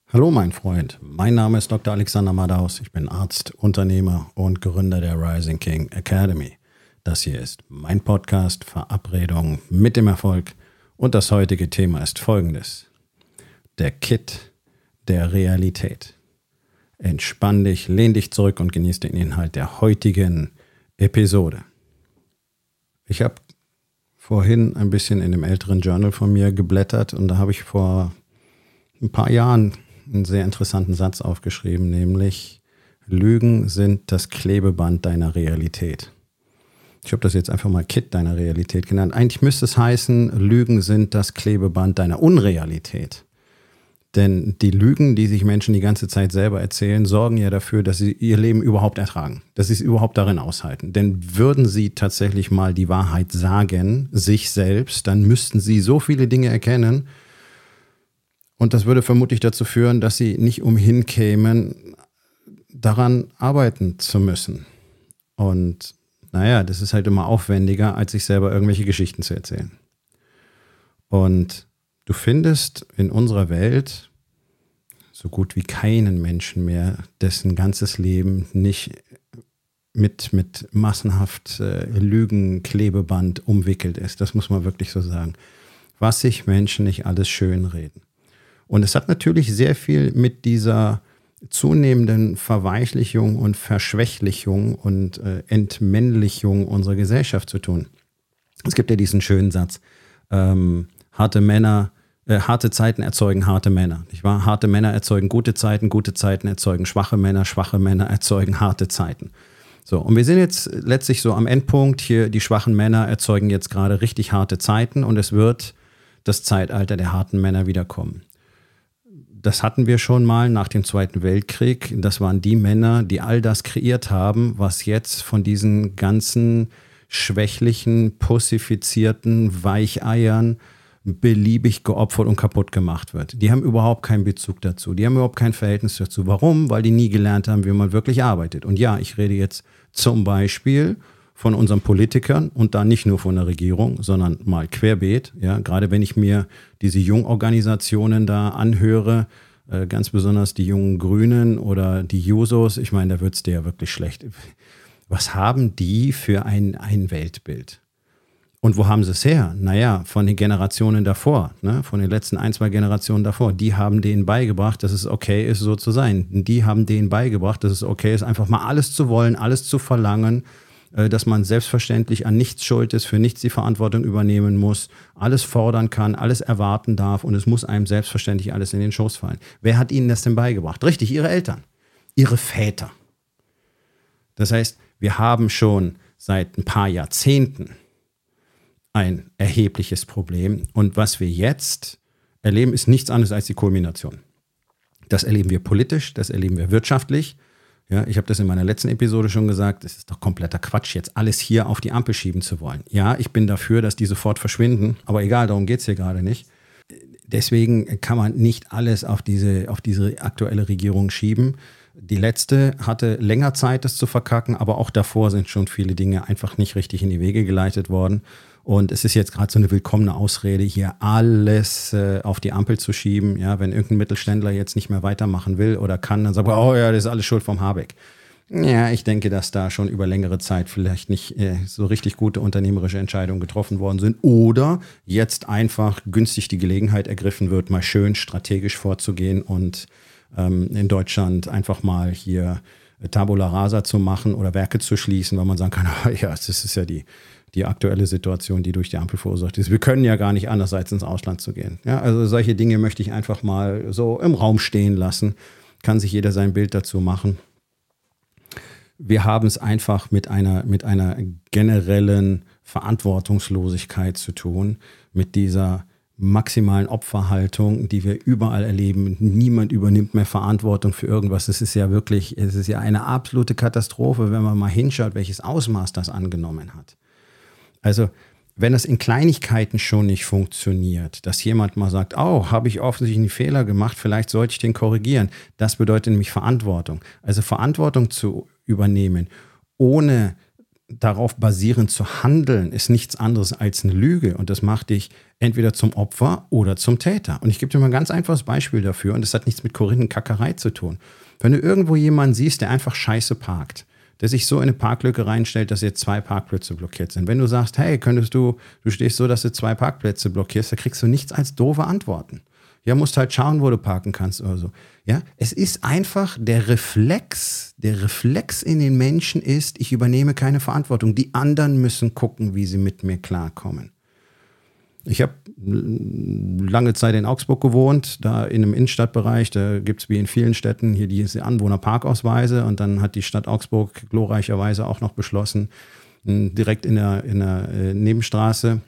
Hallo mein Freund, mein Name ist Dr. Alexander Madaus, ich bin Arzt, Unternehmer und Gründer der Rising King Academy. Das hier ist mein Podcast Verabredung mit dem Erfolg und das heutige Thema ist folgendes: Der Kit der Realität. Entspann dich, lehn dich zurück und genieß den Inhalt der heutigen Episode. Ich habe vorhin ein bisschen in dem älteren Journal von mir geblättert und da habe ich vor ein paar Jahren einen sehr interessanten Satz aufgeschrieben, nämlich: Lügen sind das Klebeband deiner Realität. Ich habe das jetzt einfach mal Kit deiner Realität genannt. Eigentlich müsste es heißen, Lügen sind das Klebeband deiner Unrealität. Denn die Lügen, die sich Menschen die ganze Zeit selber erzählen, sorgen ja dafür, dass sie ihr Leben überhaupt ertragen, dass sie es überhaupt darin aushalten. Denn würden sie tatsächlich mal die Wahrheit sagen, sich selbst, dann müssten sie so viele Dinge erkennen, und das würde vermutlich dazu führen, dass sie nicht umhin kämen, daran arbeiten zu müssen. Und naja, das ist halt immer aufwendiger, als sich selber irgendwelche Geschichten zu erzählen. Und du findest in unserer Welt so gut wie keinen Menschen mehr, dessen ganzes Leben nicht mit massenhaft Lügenklebeband umwickelt ist. Das muss man wirklich so sagen. Was sich Menschen nicht alles schönreden. Und es hat natürlich sehr viel mit dieser zunehmenden Verweichlichung und Verschwächlichung und Entmännlichung unserer Gesellschaft zu tun. Es gibt ja diesen schönen Satz: harte Zeiten erzeugen harte Männer. Nicht wahr? Harte Männer erzeugen gute Zeiten erzeugen schwache Männer erzeugen harte Zeiten. So, und wir sind jetzt letztlich so am Endpunkt hier. Die schwachen Männer erzeugen jetzt gerade richtig harte Zeiten und es wird das Zeitalter der harten Männer wiederkommen. Das hatten wir schon mal nach dem Zweiten Weltkrieg. Das waren die Männer, die all das kreiert haben, was jetzt von diesen ganzen schwächlichen, pussifizierten Weicheiern beliebig geopfert und kaputt gemacht wird. Die haben überhaupt keinen Bezug dazu. Die haben überhaupt kein Verhältnis dazu. Warum? Weil die nie gelernt haben, wie man wirklich arbeitet. Und ja, ich rede jetzt zum Beispiel von unseren Politikern und da nicht nur von der Regierung, sondern mal querbeet. Ja, gerade wenn ich mir diese Jungorganisationen da anhöre, ganz besonders die jungen Grünen oder die Jusos, ich meine, da wird es dir ja wirklich schlecht. Was haben die für ein Weltbild? Und wo haben sie es her? Naja, von den Generationen davor, ne? Von den letzten 1, 2 Generationen davor. Die haben denen beigebracht, dass es okay ist, so zu sein. Die haben denen beigebracht, dass es okay ist, einfach mal alles zu wollen, alles zu verlangen, dass man selbstverständlich an nichts schuld ist, für nichts die Verantwortung übernehmen muss, alles fordern kann, alles erwarten darf und es muss einem selbstverständlich alles in den Schoß fallen. Wer hat ihnen das denn beigebracht? Richtig, ihre Eltern, ihre Väter. Das heißt, wir haben schon seit ein paar Jahrzehnten ein erhebliches Problem und was wir jetzt erleben, ist nichts anderes als die Kulmination. Das erleben wir politisch, das erleben wir wirtschaftlich. Ja, ich habe das in meiner letzten Episode schon gesagt, es ist doch kompletter Quatsch, jetzt alles hier auf die Ampel schieben zu wollen. Ja, ich bin dafür, dass die sofort verschwinden, aber egal, darum geht es hier gerade nicht. Deswegen kann man nicht alles auf diese aktuelle Regierung schieben. Die letzte hatte länger Zeit, das zu verkacken, aber auch davor sind schon viele Dinge einfach nicht richtig in die Wege geleitet worden. Und es ist jetzt gerade so eine willkommene Ausrede, hier alles auf die Ampel zu schieben. Ja, wenn irgendein Mittelständler jetzt nicht mehr weitermachen will oder kann, dann sagt er, oh ja, das ist alles Schuld vom Habeck. Ja, ich denke, dass da schon über längere Zeit vielleicht nicht so richtig gute unternehmerische Entscheidungen getroffen worden sind oder jetzt einfach günstig die Gelegenheit ergriffen wird, mal schön strategisch vorzugehen und in Deutschland einfach mal hier Tabula Rasa zu machen oder Werke zu schließen, weil man sagen kann, ja, das ist ja die aktuelle Situation, die durch die Ampel verursacht ist. Wir können ja gar nicht anders, als ins Ausland zu gehen. Ja, also solche Dinge möchte ich einfach mal so im Raum stehen lassen. Kann sich jeder sein Bild dazu machen. Wir haben es einfach mit einer generellen Verantwortungslosigkeit zu tun, mit dieser maximalen Opferhaltung, die wir überall erleben. Niemand übernimmt mehr Verantwortung für irgendwas. Es ist ja eine absolute Katastrophe, wenn man mal hinschaut, welches Ausmaß das angenommen hat. Also, wenn das in Kleinigkeiten schon nicht funktioniert, dass jemand mal sagt, oh, habe ich offensichtlich einen Fehler gemacht, vielleicht sollte ich den korrigieren. Das bedeutet nämlich Verantwortung. Also Verantwortung zu übernehmen, ohne darauf basierend zu handeln, ist nichts anderes als eine Lüge. Und das macht dich entweder zum Opfer oder zum Täter. Und ich gebe dir mal ein ganz einfaches Beispiel dafür. Und das hat nichts mit Korinthenkackerei zu tun. Wenn du irgendwo jemanden siehst, der einfach scheiße parkt, der sich so in eine Parklücke reinstellt, dass jetzt 2 Parkplätze blockiert sind. Wenn du sagst, hey, du stehst so, dass du 2 Parkplätze blockierst, da kriegst du nichts als doofe Antworten. Ja, musst halt schauen, wo du parken kannst oder so. Ja, es ist einfach der Reflex in den Menschen ist, ich übernehme keine Verantwortung. Die anderen müssen gucken, wie sie mit mir klarkommen. Ich habe lange Zeit in Augsburg gewohnt, da in einem Innenstadtbereich, da gibt es wie in vielen Städten hier diese Anwohnerparkausweise und dann hat die Stadt Augsburg glorreicherweise auch noch beschlossen, direkt in der Nebenstraße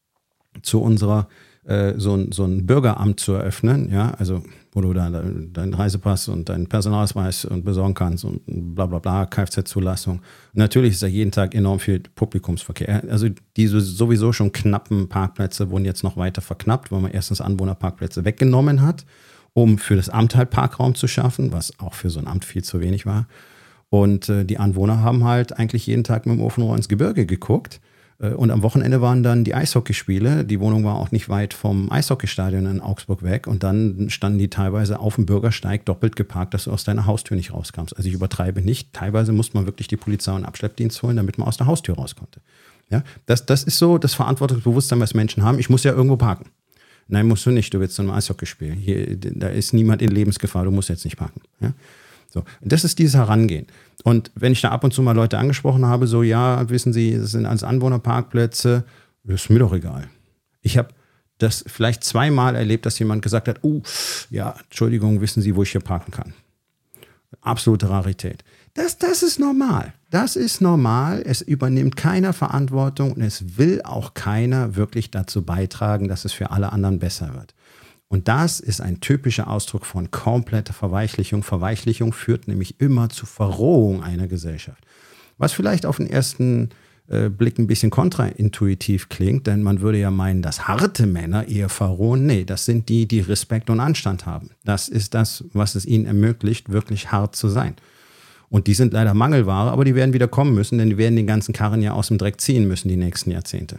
zu unserer so ein Bürgeramt zu eröffnen, ja, also wo du da deinen Reisepass und deinen Personalausweis und besorgen kannst und bla bla bla, Kfz-Zulassung. Und natürlich ist da jeden Tag enorm viel Publikumsverkehr. Also diese sowieso schon knappen Parkplätze wurden jetzt noch weiter verknappt, weil man erstens Anwohnerparkplätze weggenommen hat, um für das Amt halt Parkraum zu schaffen, was auch für so ein Amt viel zu wenig war. Und die Anwohner haben halt eigentlich jeden Tag mit dem Ofenrohr ins Gebirge geguckt. Und am Wochenende waren dann die Eishockeyspiele. Die Wohnung war auch nicht weit vom Eishockeystadion in Augsburg weg. Und dann standen die teilweise auf dem Bürgersteig doppelt geparkt, dass du aus deiner Haustür nicht rauskamst. Also ich übertreibe nicht. Teilweise musste man wirklich die Polizei und Abschleppdienst holen, damit man aus der Haustür raus konnte. Ja, das ist so das Verantwortungsbewusstsein, was Menschen haben. Ich muss ja irgendwo parken. Nein, musst du nicht. Du willst zu einem Eishockeyspiel. Da ist niemand in Lebensgefahr. Du musst jetzt nicht parken. Ja? So, das ist dieses Herangehen. Und wenn ich da ab und zu mal Leute angesprochen habe, so, ja, wissen Sie, das sind alles Anwohnerparkplätze, das ist mir doch egal. Ich habe das vielleicht 2-mal erlebt, dass jemand gesagt hat, ja, Entschuldigung, wissen Sie, wo ich hier parken kann? Absolute Rarität. Das ist normal. Das ist normal. Es übernimmt keiner Verantwortung und es will auch keiner wirklich dazu beitragen, dass es für alle anderen besser wird. Und das ist ein typischer Ausdruck von kompletter Verweichlichung. Verweichlichung führt nämlich immer zu Verrohung einer Gesellschaft. Was vielleicht auf den ersten Blick ein bisschen kontraintuitiv klingt, denn man würde ja meinen, dass harte Männer eher verrohen. Nee, das sind die, die Respekt und Anstand haben. Das ist das, was es ihnen ermöglicht, wirklich hart zu sein. Und die sind leider Mangelware, aber die werden wieder kommen müssen, denn die werden den ganzen Karren ja aus dem Dreck ziehen müssen die nächsten Jahrzehnte.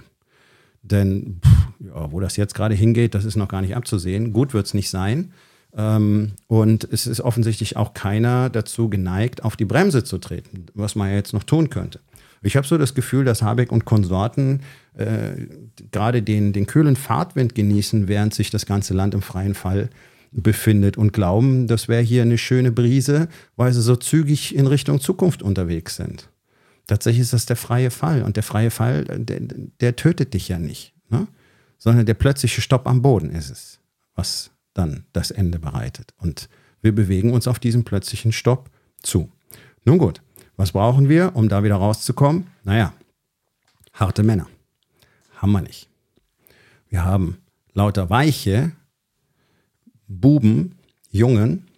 Denn wo das jetzt gerade hingeht, das ist noch gar nicht abzusehen. Gut wird es nicht sein. Und es ist offensichtlich auch keiner dazu geneigt, auf die Bremse zu treten, was man ja jetzt noch tun könnte. Ich habe so das Gefühl, dass Habeck und Konsorten gerade den kühlen Fahrtwind genießen, während sich das ganze Land im freien Fall befindet und glauben, das wäre hier eine schöne Brise, weil sie so zügig in Richtung Zukunft unterwegs sind. Tatsächlich ist das der freie Fall. Und der freie Fall, der tötet dich ja nicht, ne? Sondern der plötzliche Stopp am Boden ist es, was dann das Ende bereitet. Und wir bewegen uns auf diesen plötzlichen Stopp zu. Nun gut, was brauchen wir, um da wieder rauszukommen? Naja, harte Männer. Haben wir nicht. Wir haben lauter weiche Buben, Jungen,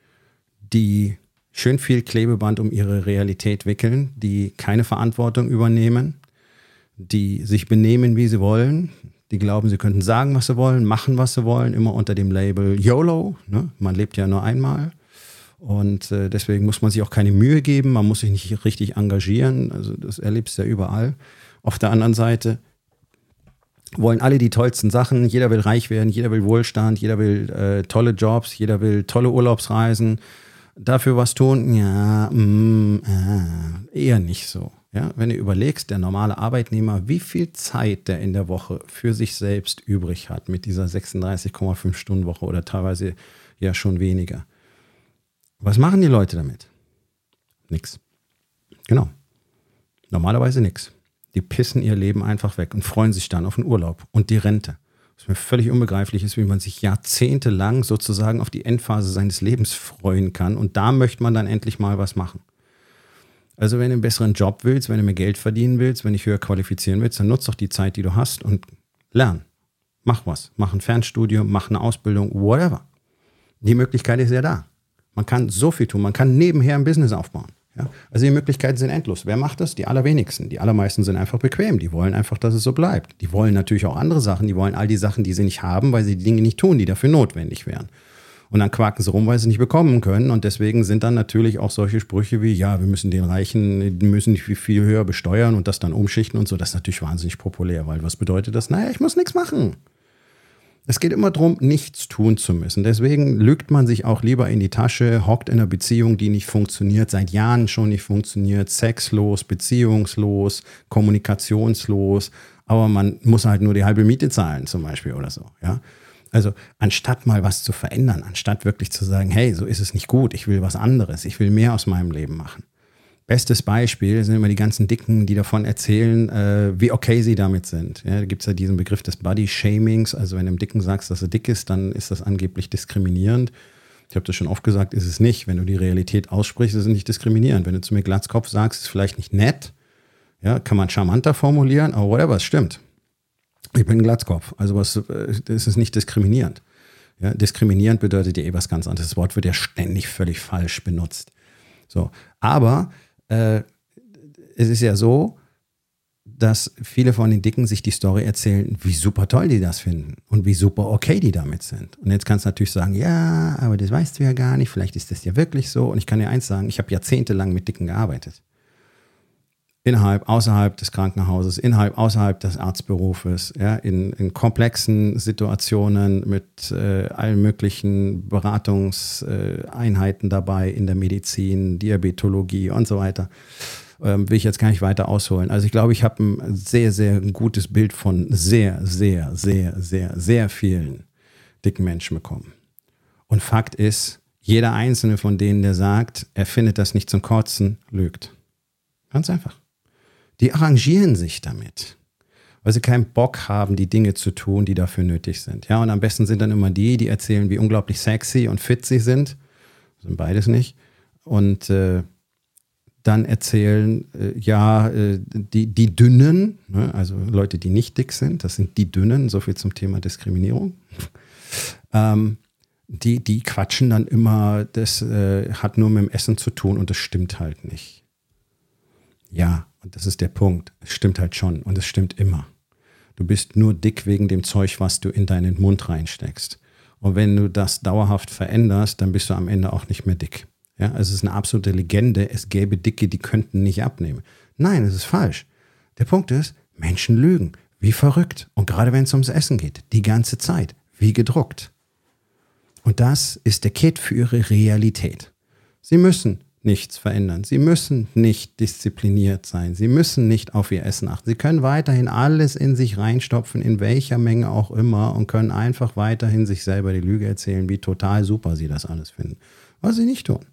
die schön viel Klebeband um ihre Realität wickeln, die keine Verantwortung übernehmen, die sich benehmen, wie sie wollen, die glauben, sie könnten sagen, was sie wollen, machen, was sie wollen, immer unter dem Label YOLO, ne? Man lebt ja nur einmal und deswegen muss man sich auch keine Mühe geben, man muss sich nicht richtig engagieren, also das erlebst du ja überall. Auf der anderen Seite wollen alle die tollsten Sachen, jeder will reich werden, jeder will Wohlstand, jeder will tolle Jobs, jeder will tolle Urlaubsreisen. Dafür was tun? Ja, eher nicht so. Ja, wenn du überlegst, der normale Arbeitnehmer, wie viel Zeit der in der Woche für sich selbst übrig hat mit dieser 36,5 Stunden Woche oder teilweise ja schon weniger. Was machen die Leute damit? Nix. Genau. Normalerweise nix. Die pissen ihr Leben einfach weg und freuen sich dann auf den Urlaub und die Rente. Was mir völlig unbegreiflich ist, wie man sich jahrzehntelang sozusagen auf die Endphase seines Lebens freuen kann. Und da möchte man dann endlich mal was machen. Also wenn du einen besseren Job willst, wenn du mehr Geld verdienen willst, wenn du dich höher qualifizieren willst, dann nutzt doch die Zeit, die du hast und lern. Mach was. Mach ein Fernstudium, mach eine Ausbildung, whatever. Die Möglichkeit ist ja da. Man kann so viel tun. Man kann nebenher ein Business aufbauen. Ja? Also die Möglichkeiten sind endlos. Wer macht das? Die allerwenigsten. Die allermeisten sind einfach bequem. Die wollen einfach, dass es so bleibt. Die wollen natürlich auch andere Sachen. Die wollen all die Sachen, die sie nicht haben, weil sie die Dinge nicht tun, die dafür notwendig wären. Und dann quaken sie rum, weil sie nicht bekommen können. Und deswegen sind dann natürlich auch solche Sprüche wie, ja, wir müssen den Reichen, die müssen nicht viel höher besteuern und das dann umschichten und so. Das ist natürlich wahnsinnig populär, weil was bedeutet das? Naja, ich muss nichts machen. Es geht immer darum, nichts tun zu müssen. Deswegen lügt man sich auch lieber in die Tasche, hockt in einer Beziehung, die nicht funktioniert, seit Jahren schon nicht funktioniert, sexlos, beziehungslos, kommunikationslos. Aber man muss halt nur die halbe Miete zahlen zum Beispiel oder so, ja. Also anstatt mal was zu verändern, anstatt wirklich zu sagen, hey, so ist es nicht gut, ich will was anderes, ich will mehr aus meinem Leben machen. Bestes Beispiel sind immer die ganzen Dicken, die davon erzählen, wie okay sie damit sind. Ja, da gibt es ja diesen Begriff des Body-Shamings, also wenn du einem Dicken sagst, dass er dick ist, dann ist das angeblich diskriminierend. Ich habe das schon oft gesagt, ist es nicht. Wenn du die Realität aussprichst, ist es nicht diskriminierend. Wenn du zu mir Glatzkopf sagst, ist es vielleicht nicht nett, ja, kann man charmanter formulieren, aber whatever, es stimmt. Ich bin ein Glatzkopf, also das ist nicht diskriminierend. Ja, diskriminierend bedeutet ja was ganz anderes. Das Wort wird ja ständig völlig falsch benutzt. So, aber es ist ja so, dass viele von den Dicken sich die Story erzählen, wie super toll die das finden und wie super okay die damit sind. Und jetzt kannst du natürlich sagen, ja, aber das weißt du ja gar nicht, vielleicht ist das ja wirklich so. Und ich kann dir eins sagen, ich habe jahrzehntelang mit Dicken gearbeitet. Innerhalb, außerhalb des Krankenhauses, außerhalb des Arztberufes, ja, in komplexen Situationen mit allen möglichen Beratungseinheiten dabei in der Medizin, Diabetologie und so weiter. Will ich jetzt gar nicht weiter ausholen. Also ich glaube, ich habe ein sehr, sehr gutes Bild von sehr, sehr, sehr, sehr, sehr vielen dicken Menschen bekommen. Und Fakt ist, jeder einzelne von denen, der sagt, er findet das nicht zum Kotzen, lügt. Ganz einfach. Die arrangieren sich damit, weil sie keinen Bock haben, die Dinge zu tun, die dafür nötig sind. Ja, und am besten sind dann immer die erzählen, wie unglaublich sexy und fit sie sind. Das sind beides nicht. Und dann erzählen, die Dünnen, ne, also Leute, die nicht dick sind, das sind die Dünnen, so viel zum Thema Diskriminierung. Die quatschen dann immer, das hat nur mit dem Essen zu tun und das stimmt halt nicht. Ja, und das ist der Punkt. Es stimmt halt schon und es stimmt immer. Du bist nur dick wegen dem Zeug, was du in deinen Mund reinsteckst. Und wenn du das dauerhaft veränderst, dann bist du am Ende auch nicht mehr dick. Ja, es ist eine absolute Legende, es gäbe Dicke, die könnten nicht abnehmen. Nein, es ist falsch. Der Punkt ist, Menschen lügen, wie verrückt. Und gerade wenn es ums Essen geht, die ganze Zeit, wie gedruckt. Und das ist der Kit für ihre Realität. Sie müssen nichts verändern. Sie müssen nicht diszipliniert sein. Sie müssen nicht auf ihr Essen achten. Sie können weiterhin alles in sich reinstopfen, in welcher Menge auch immer und können einfach weiterhin sich selber die Lüge erzählen, wie total super sie das alles finden. Was sie nicht tun.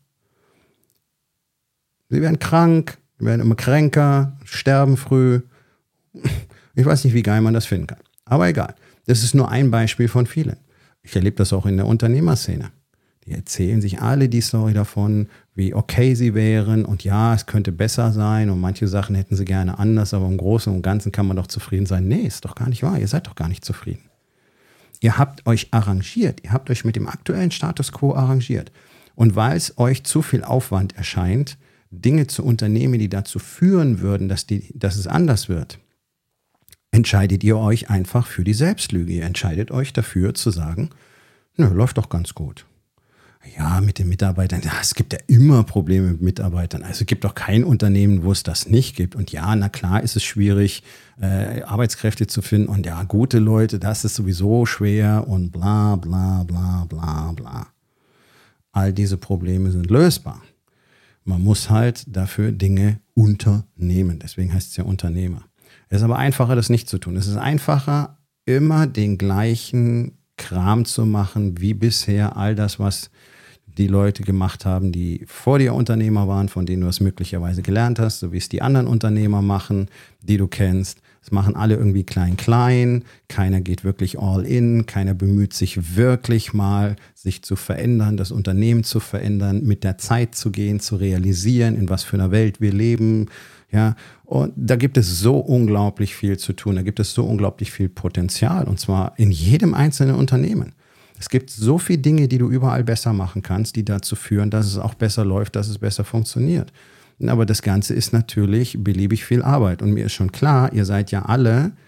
Sie werden krank, werden immer kränker, sterben früh. Ich weiß nicht, wie geil man das finden kann. Aber egal. Das ist nur ein Beispiel von vielen. Ich erlebe das auch in der Unternehmerszene. Die erzählen sich alle die Story davon, wie okay sie wären und ja, es könnte besser sein und manche Sachen hätten sie gerne anders, aber im Großen und Ganzen kann man doch zufrieden sein. Nee, ist doch gar nicht wahr. Ihr seid doch gar nicht zufrieden. Ihr habt euch arrangiert. Ihr habt euch mit dem aktuellen Status quo arrangiert. Und weil es euch zu viel Aufwand erscheint, Dinge zu unternehmen, die dazu führen würden, dass es anders wird, entscheidet ihr euch einfach für die Selbstlüge. Ihr entscheidet euch dafür zu sagen, nö, läuft doch ganz gut. Ja, mit den Mitarbeitern, ja, es gibt ja immer Probleme mit Mitarbeitern. Also es gibt doch kein Unternehmen, wo es das nicht gibt. Und ja, na klar ist es schwierig, Arbeitskräfte zu finden. Und ja, gute Leute, das ist sowieso schwer und bla bla bla bla bla. All diese Probleme sind lösbar. Man muss halt dafür Dinge unternehmen. Deswegen heißt es ja Unternehmer. Es ist aber einfacher, das nicht zu tun. Es ist einfacher, immer den gleichen Kram zu machen, wie bisher all das, was die Leute gemacht haben, die vor dir Unternehmer waren, von denen du es möglicherweise gelernt hast, so wie es die anderen Unternehmer machen, die du kennst. Es machen alle irgendwie klein. Keiner geht wirklich all in. Keiner bemüht sich wirklich mal, sich zu verändern, das Unternehmen zu verändern, mit der Zeit zu gehen, zu realisieren, in was für einer Welt wir leben. Ja, und da gibt es so unglaublich viel zu tun. Da gibt es so unglaublich viel Potenzial. Und zwar in jedem einzelnen Unternehmen. Es gibt so viele Dinge, die du überall besser machen kannst, die dazu führen, dass es auch besser läuft, dass es besser funktioniert. Aber das Ganze ist natürlich beliebig viel Arbeit. Und mir ist schon klar, ihr seid ja alle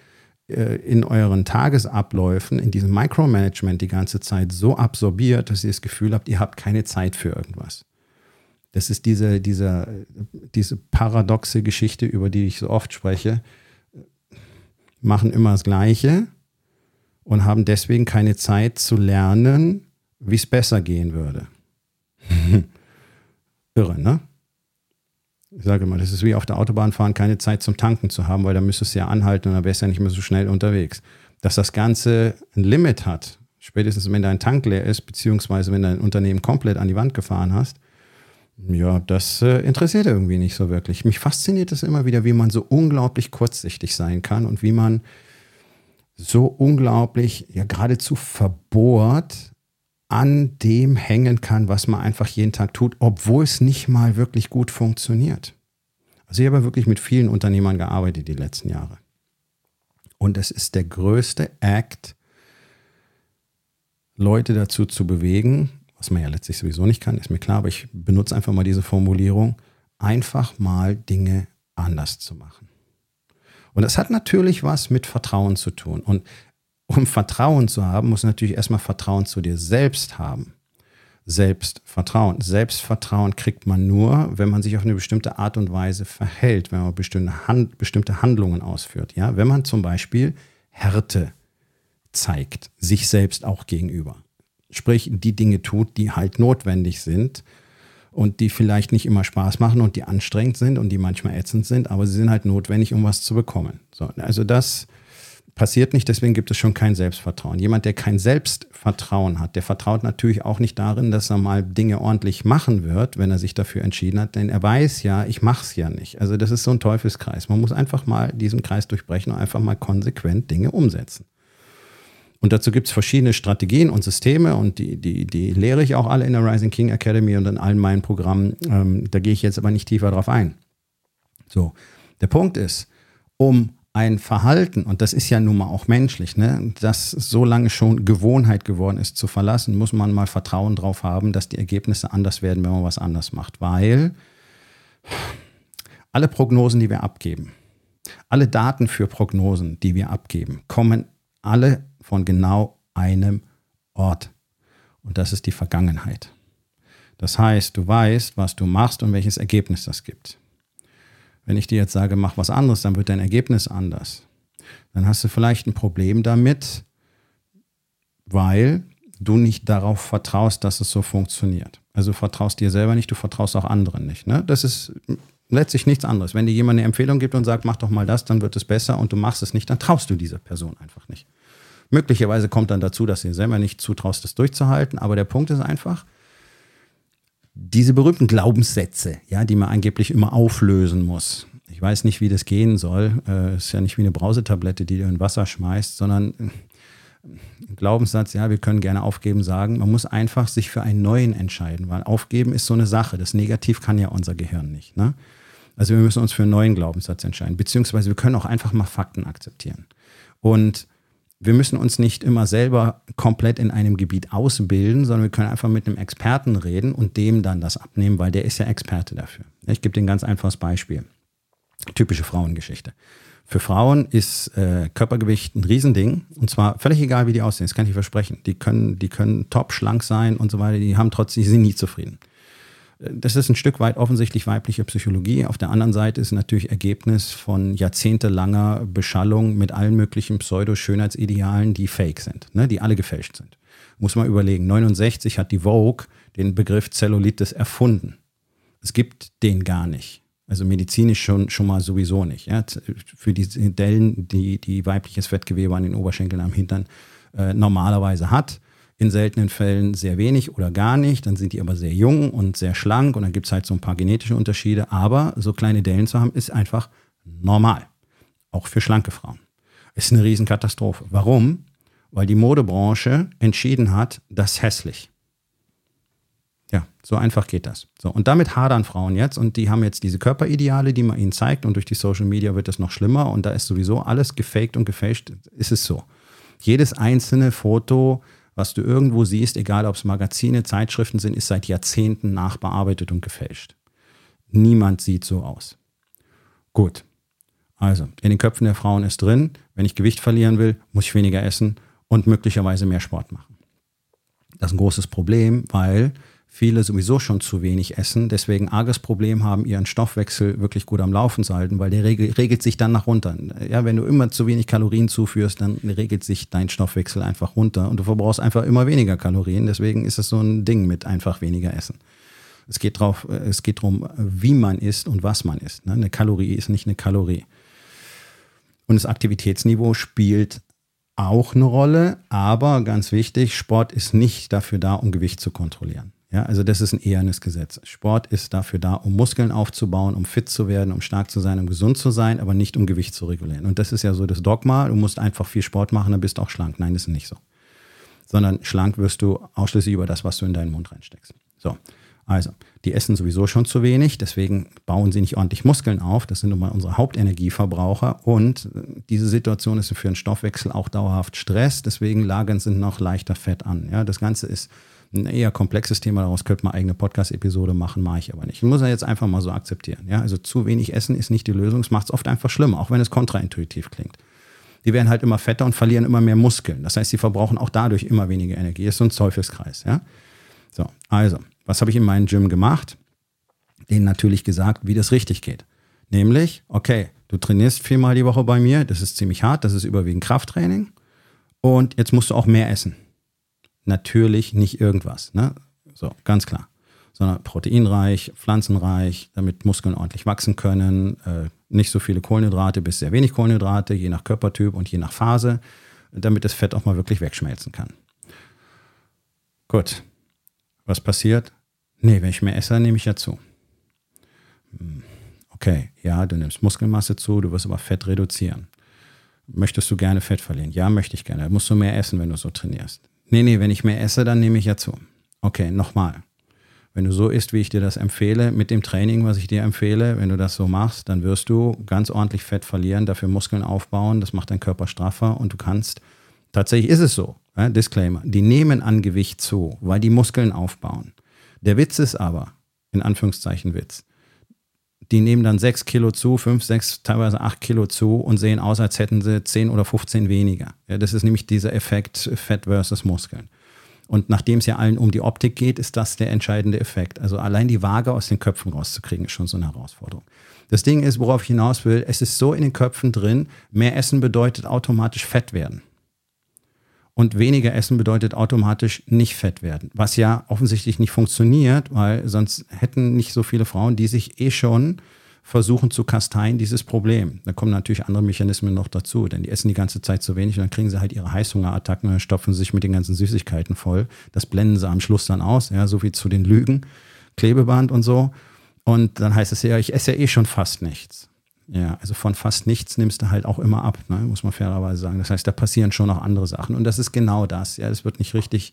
in euren Tagesabläufen, in diesem Micromanagement die ganze Zeit so absorbiert, dass ihr das Gefühl habt, ihr habt keine Zeit für irgendwas. Das ist diese paradoxe Geschichte, über die ich so oft spreche. Machen immer das Gleiche und haben deswegen keine Zeit zu lernen, wie es besser gehen würde. Irre, ne? Ich sage immer, das ist wie auf der Autobahn fahren, keine Zeit zum Tanken zu haben, weil da müsstest du ja anhalten und dann wärst du ja nicht mehr so schnell unterwegs. Dass das Ganze ein Limit hat, spätestens wenn dein Tank leer ist, beziehungsweise wenn dein Unternehmen komplett an die Wand gefahren hast, ja, das interessiert irgendwie nicht so wirklich. Mich fasziniert es immer wieder, wie man so unglaublich kurzsichtig sein kann und wie man so unglaublich, ja geradezu verbohrt an dem hängen kann, was man einfach jeden Tag tut, obwohl es nicht mal wirklich gut funktioniert. Also ich habe wirklich mit vielen Unternehmern gearbeitet die letzten Jahre. Und es ist der größte Act, Leute dazu zu bewegen, was man ja letztlich sowieso nicht kann, ist mir klar, aber ich benutze einfach mal diese Formulierung, einfach mal Dinge anders zu machen. Und das hat natürlich was mit Vertrauen zu tun. Und um Vertrauen zu haben, muss natürlich erstmal Vertrauen zu dir selbst haben. Selbstvertrauen. Selbstvertrauen kriegt man nur, wenn man sich auf eine bestimmte Art und Weise verhält, wenn man bestimmte Handlungen ausführt. Ja? Wenn man zum Beispiel Härte zeigt, sich selbst auch gegenüber. Sprich, die Dinge tut, die halt notwendig sind und die vielleicht nicht immer Spaß machen und die anstrengend sind und die manchmal ätzend sind, aber sie sind halt notwendig, um was zu bekommen. So, also das passiert nicht, deswegen gibt es schon kein Selbstvertrauen. Jemand, der kein Selbstvertrauen hat, der vertraut natürlich auch nicht darin, dass er mal Dinge ordentlich machen wird, wenn er sich dafür entschieden hat, denn er weiß ja, ich mache es ja nicht. Also das ist so ein Teufelskreis. Man muss einfach mal diesen Kreis durchbrechen und einfach mal konsequent Dinge umsetzen. Und dazu gibt es verschiedene Strategien und Systeme und die lehre ich auch alle in der Rising King Academy und in allen meinen Programmen. Da gehe ich jetzt aber nicht tiefer drauf ein. So, der Punkt ist, um ein Verhalten, und das ist ja nun mal auch menschlich, ne, das so lange schon Gewohnheit geworden ist zu verlassen, muss man mal Vertrauen drauf haben, dass die Ergebnisse anders werden, wenn man was anders macht. Weil alle Prognosen, die wir abgeben, alle Daten für Prognosen, die wir abgeben, kommen alle von genau einem Ort. Und das ist die Vergangenheit. Das heißt, du weißt, was du machst und welches Ergebnis das gibt. Wenn ich dir jetzt sage, mach was anderes, dann wird dein Ergebnis anders. Dann hast du vielleicht ein Problem damit, weil du nicht darauf vertraust, dass es so funktioniert. Also du vertraust dir selber nicht, du vertraust auch anderen nicht. Ne? Das ist letztlich nichts anderes. Wenn dir jemand eine Empfehlung gibt und sagt, mach doch mal das, dann wird es besser und du machst es nicht, dann traust du dieser Person einfach nicht. Möglicherweise kommt dann dazu, dass du dir selber nicht zutraust, das durchzuhalten. Aber der Punkt ist einfach, diese berühmten Glaubenssätze, ja, die man angeblich immer auflösen muss. Ich weiß nicht, wie das gehen soll. Es ist ja nicht wie eine Brausetablette, die du in Wasser schmeißt, sondern ein Glaubenssatz, ja, wir können gerne aufgeben sagen. Man muss einfach sich für einen neuen entscheiden, weil aufgeben ist so eine Sache. Das Negativ kann ja unser Gehirn nicht. Ne? Also wir müssen uns für einen neuen Glaubenssatz entscheiden. Beziehungsweise wir können auch einfach mal Fakten akzeptieren. Und wir müssen uns nicht immer selber komplett in einem Gebiet ausbilden, sondern wir können einfach mit einem Experten reden und dem dann das abnehmen, weil der ist ja Experte dafür. Ich gebe dir ein ganz einfaches Beispiel. Typische Frauengeschichte. Für Frauen ist Körpergewicht ein Riesending und zwar völlig egal, wie die aussehen, das kann ich versprechen. Die können top schlank sein und so weiter, die sind nie zufrieden. Das ist ein Stück weit offensichtlich weibliche Psychologie. Auf der anderen Seite ist natürlich Ergebnis von jahrzehntelanger Beschallung mit allen möglichen Pseudo-Schönheitsidealen, die fake sind, ne, die alle gefälscht sind. Muss man überlegen, 1969 hat die Vogue den Begriff Zellulitis erfunden. Es gibt den gar nicht. Also medizinisch schon mal sowieso nicht. Ja. Für die Dellen, die weibliches Fettgewebe an den Oberschenkeln am Hintern normalerweise hat, in seltenen Fällen sehr wenig oder gar nicht, dann sind die aber sehr jung und sehr schlank und dann gibt es halt so ein paar genetische Unterschiede, aber so kleine Dellen zu haben, ist einfach normal, auch für schlanke Frauen. Ist eine Riesenkatastrophe. Warum? Weil die Modebranche entschieden hat, das ist hässlich. Ja, so einfach geht das. So, und damit hadern Frauen jetzt und die haben jetzt diese Körperideale, die man ihnen zeigt und durch die Social Media wird das noch schlimmer und da ist sowieso alles gefaked und gefälscht, ist es so. Jedes einzelne Foto, was du irgendwo siehst, egal ob es Magazine, Zeitschriften sind, ist seit Jahrzehnten nachbearbeitet und gefälscht. Niemand sieht so aus. Gut. Also in den Köpfen der Frauen ist drin, wenn ich Gewicht verlieren will, muss ich weniger essen und möglicherweise mehr Sport machen. Das ist ein großes Problem, weil viele sowieso schon zu wenig essen, deswegen arges Problem haben, ihren Stoffwechsel wirklich gut am Laufen zu halten, weil der regelt sich dann nach runter. Ja, wenn du immer zu wenig Kalorien zuführst, dann regelt sich dein Stoffwechsel einfach runter und du verbrauchst einfach immer weniger Kalorien. Deswegen ist es so ein Ding mit einfach weniger Essen. Es geht darum, wie man isst und was man isst. Eine Kalorie ist nicht eine Kalorie. Und das Aktivitätsniveau spielt auch eine Rolle, aber ganz wichtig, Sport ist nicht dafür da, um Gewicht zu kontrollieren. Ja, also das ist ein ehernes Gesetz. Sport ist dafür da, um Muskeln aufzubauen, um fit zu werden, um stark zu sein, um gesund zu sein, aber nicht um Gewicht zu regulieren. Und das ist ja so das Dogma, du musst einfach viel Sport machen, dann bist du auch schlank. Nein, das ist nicht so. Sondern schlank wirst du ausschließlich über das, was du in deinen Mund reinsteckst. So, also, die essen sowieso schon zu wenig, deswegen bauen sie nicht ordentlich Muskeln auf. Das sind nun mal unsere Hauptenergieverbraucher und diese Situation ist für den Stoffwechsel auch dauerhaft Stress, deswegen lagern sie noch leichter Fett an. Ja, das Ganze ist ein eher komplexes Thema, daraus könnte man eigene Podcast-Episode machen, mache ich aber nicht. Ich muss ja jetzt einfach mal so akzeptieren. Ja, also zu wenig Essen ist nicht die Lösung, es macht es oft einfach schlimmer, auch wenn es kontraintuitiv klingt. Die werden halt immer fetter und verlieren immer mehr Muskeln. Das heißt, sie verbrauchen auch dadurch immer weniger Energie. Das ist so ein Teufelskreis. Ja? So, also, was habe ich in meinem Gym gemacht? Denen natürlich gesagt, wie das richtig geht. Nämlich, okay, du trainierst 4-mal die Woche bei mir, das ist ziemlich hart, das ist überwiegend Krafttraining und jetzt musst du auch mehr essen. Natürlich nicht irgendwas, ne? So, ganz klar. Sondern proteinreich, pflanzenreich, damit Muskeln ordentlich wachsen können, nicht so viele Kohlenhydrate bis sehr wenig Kohlenhydrate, je nach Körpertyp und je nach Phase, damit das Fett auch mal wirklich wegschmelzen kann. Gut, was passiert? Nee, wenn ich mehr esse, nehme ich ja zu. Okay, ja, du nimmst Muskelmasse zu, du wirst aber Fett reduzieren. Möchtest du gerne Fett verlieren? Ja, möchte ich gerne. Musst du mehr essen, wenn du so trainierst? Nee, wenn ich mehr esse, dann nehme ich ja zu. Okay, nochmal. Wenn du so isst, wie ich dir das empfehle, mit dem Training, was ich dir empfehle, wenn du das so machst, dann wirst du ganz ordentlich Fett verlieren, dafür Muskeln aufbauen, das macht deinen Körper straffer und du kannst, tatsächlich ist es so, Disclaimer, die nehmen an Gewicht zu, weil die Muskeln aufbauen. Der Witz ist aber, in Anführungszeichen Witz, die nehmen dann 6 Kilo zu, 5, 6, teilweise 8 Kilo zu und sehen aus, als hätten sie 10 oder 15 weniger. Ja, das ist nämlich dieser Effekt Fett versus Muskeln. Und nachdem es ja allen um die Optik geht, ist das der entscheidende Effekt. Also allein die Waage aus den Köpfen rauszukriegen, ist schon so eine Herausforderung. Das Ding ist, worauf ich hinaus will, es ist so in den Köpfen drin, mehr Essen bedeutet automatisch Fett werden. Und weniger Essen bedeutet automatisch nicht fett werden. Was ja offensichtlich nicht funktioniert, weil sonst hätten nicht so viele Frauen, die sich schon versuchen zu kasteien, dieses Problem. Da kommen natürlich andere Mechanismen noch dazu, denn die essen die ganze Zeit zu wenig und dann kriegen sie halt ihre Heißhungerattacken und dann stopfen sie sich mit den ganzen Süßigkeiten voll. Das blenden sie am Schluss dann aus, ja, so wie zu den Lügen, Klebeband und so. Und dann heißt es ja, ich esse ja schon fast nichts. Ja, also von fast nichts nimmst du halt auch immer ab, ne? Muss man fairerweise sagen. Das heißt, da passieren schon noch andere Sachen. Und das ist genau das. Ja, es wird nicht richtig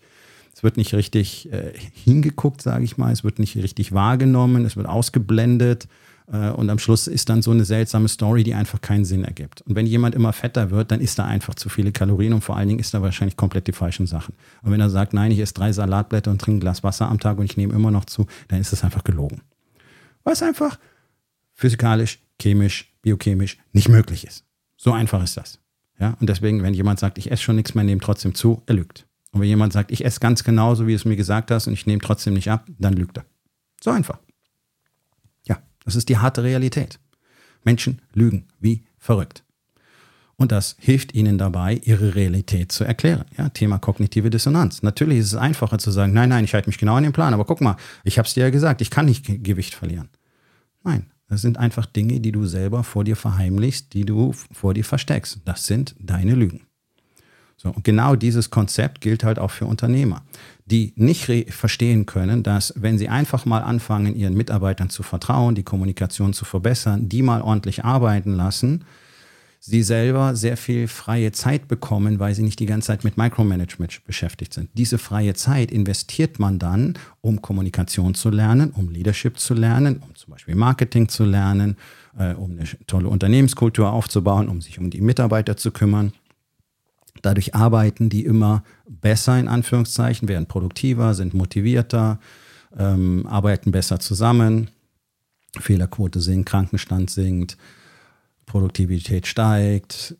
hingeguckt, sage ich mal. Es wird nicht richtig wahrgenommen. Es wird ausgeblendet. Und am Schluss ist dann so eine seltsame Story, die einfach keinen Sinn ergibt. Und wenn jemand immer fetter wird, dann isst er einfach zu viele Kalorien und vor allen Dingen isst er wahrscheinlich komplett die falschen Sachen. Und wenn er sagt, nein, ich esse 3 Salatblätter und trinke ein Glas Wasser am Tag und ich nehme immer noch zu, dann ist das einfach gelogen. Weil es einfach physikalisch, chemisch, biochemisch nicht möglich ist. So einfach ist das. Ja? Und deswegen, wenn jemand sagt, ich esse schon nichts mehr, nehme trotzdem zu, er lügt. Und wenn jemand sagt, ich esse ganz genauso, wie du es mir gesagt hast und ich nehme trotzdem nicht ab, dann lügt er. So einfach. Ja, das ist die harte Realität. Menschen lügen wie verrückt. Und das hilft ihnen dabei, ihre Realität zu erklären. Ja, Thema kognitive Dissonanz. Natürlich ist es einfacher zu sagen, nein, ich halte mich genau an den Plan, aber guck mal, ich habe es dir ja gesagt, ich kann nicht Gewicht verlieren. Nein, das sind einfach Dinge, die du selber vor dir verheimlichst, die du vor dir versteckst. Das sind deine Lügen. So, und genau dieses Konzept gilt halt auch für Unternehmer, die nicht verstehen können, dass wenn sie einfach mal anfangen, ihren Mitarbeitern zu vertrauen, die Kommunikation zu verbessern, die mal ordentlich arbeiten lassen, sie selber sehr viel freie Zeit bekommen, weil sie nicht die ganze Zeit mit Micromanagement beschäftigt sind. Diese freie Zeit investiert man dann, um Kommunikation zu lernen, um Leadership zu lernen, um zum Beispiel Marketing zu lernen, um eine tolle Unternehmenskultur aufzubauen, um sich um die Mitarbeiter zu kümmern. Dadurch arbeiten die immer besser, in Anführungszeichen, werden produktiver, sind motivierter, arbeiten besser zusammen, Fehlerquote sinkt, Krankenstand sinkt, Produktivität steigt,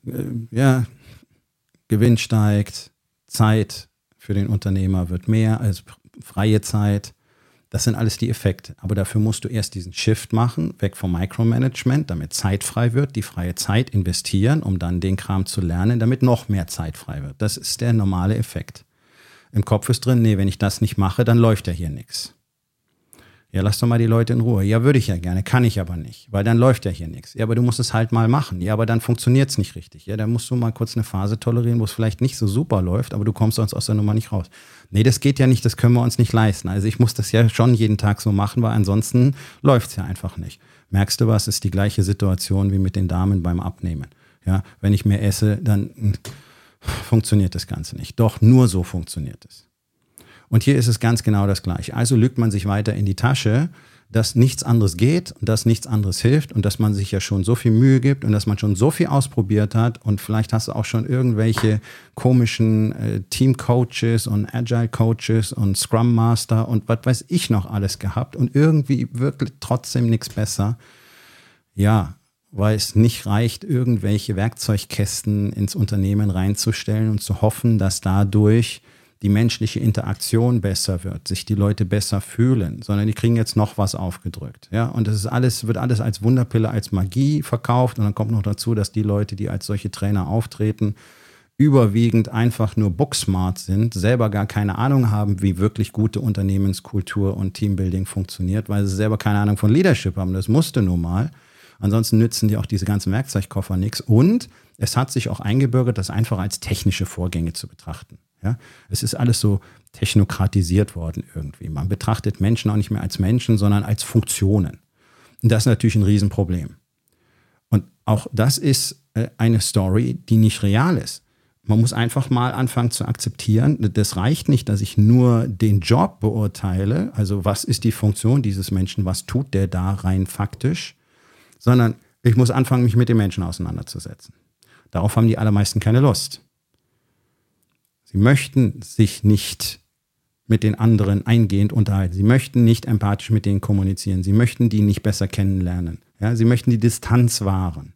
Gewinn steigt, Zeit für den Unternehmer wird mehr als freie Zeit. Das sind alles die Effekte. Aber dafür musst du erst diesen Shift machen, weg vom Micromanagement, damit Zeit frei wird, die freie Zeit investieren, um dann den Kram zu lernen, damit noch mehr Zeit frei wird. Das ist der normale Effekt. Im Kopf ist drin, nee, wenn ich das nicht mache, dann läuft ja hier nichts. Ja, lass doch mal die Leute in Ruhe. Ja, würde ich ja gerne, kann ich aber nicht, weil dann läuft ja hier nichts. Ja, aber du musst es halt mal machen. Ja, aber dann funktioniert es nicht richtig. Ja, dann musst du mal kurz eine Phase tolerieren, wo es vielleicht nicht so super läuft, aber du kommst sonst aus der Nummer nicht raus. Nee, das geht ja nicht, das können wir uns nicht leisten. Also ich muss das ja schon jeden Tag so machen, weil ansonsten läuft es ja einfach nicht. Merkst du was, ist die gleiche Situation wie mit den Damen beim Abnehmen. Ja, wenn ich mehr esse, dann funktioniert das Ganze nicht. Doch, nur so funktioniert es. Und hier ist es ganz genau das Gleiche. Also lügt man sich weiter in die Tasche, dass nichts anderes geht und dass nichts anderes hilft und dass man sich ja schon so viel Mühe gibt und dass man schon so viel ausprobiert hat und vielleicht hast du auch schon irgendwelche komischen Team-Coaches und Agile-Coaches und Scrum Master und was weiß ich noch alles gehabt und irgendwie wirklich trotzdem nichts besser. Ja, weil es nicht reicht, irgendwelche Werkzeugkästen ins Unternehmen reinzustellen und zu hoffen, dass dadurch die menschliche Interaktion besser wird, sich die Leute besser fühlen, sondern die kriegen jetzt noch was aufgedrückt. Ja? Und das ist alles, wird alles als Wunderpille, als Magie verkauft und dann kommt noch dazu, dass die Leute, die als solche Trainer auftreten, überwiegend einfach nur booksmart sind, selber gar keine Ahnung haben, wie wirklich gute Unternehmenskultur und Teambuilding funktioniert, weil sie selber keine Ahnung von Leadership haben. Das musste nun mal. Ansonsten nützen die auch diese ganzen Werkzeugkoffer nichts. Und es hat sich auch eingebürgert, das einfach als technische Vorgänge zu betrachten. Ja? Es ist alles so technokratisiert worden irgendwie. Man betrachtet Menschen auch nicht mehr als Menschen, sondern als Funktionen. Und das ist natürlich ein Riesenproblem. Und auch das ist eine Story, die nicht real ist. Man muss einfach mal anfangen zu akzeptieren, das reicht nicht, dass ich nur den Job beurteile, also was ist die Funktion dieses Menschen, was tut der da rein faktisch, sondern ich muss anfangen, mich mit den Menschen auseinanderzusetzen. Darauf haben die allermeisten keine Lust. Sie möchten sich nicht mit den anderen eingehend unterhalten. Sie möchten nicht empathisch mit denen kommunizieren. Sie möchten die nicht besser kennenlernen. Ja, sie möchten die Distanz wahren.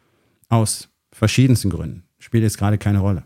Aus verschiedensten Gründen. Spielt jetzt gerade keine Rolle.